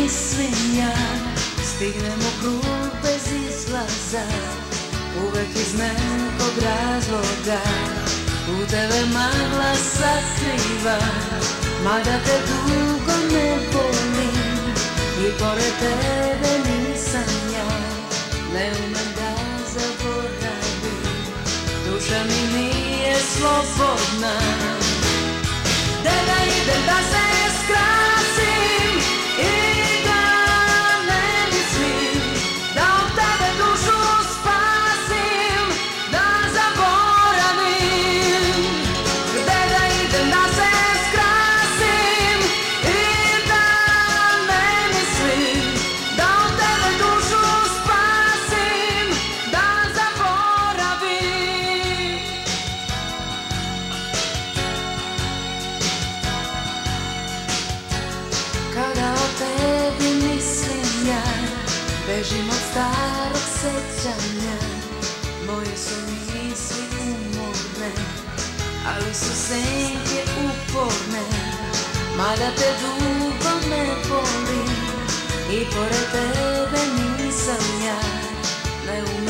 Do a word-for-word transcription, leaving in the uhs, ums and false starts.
mislim ja, stignem u krug bez izlaza, uvek iz nekog razloga. U tebe magla sakriva, mada te dugo ne volim, i pored tebe nisam ja, ne umem da zaboravim, duša mi nije slobodna. Gde da idem da se skrasim i da ne mislim, da od tebe dušu spasim, da zaboravim. Gde da idem da se skrasim i da ne mislim, da od tebe dušu spasim, da zaboravim. Kada o tebi mislim ja, bežim od starog sećanja. Moje su misli umorne, ali su senke uporne, mada te dugo ne volim, i pored tebe nisam ja, ne umem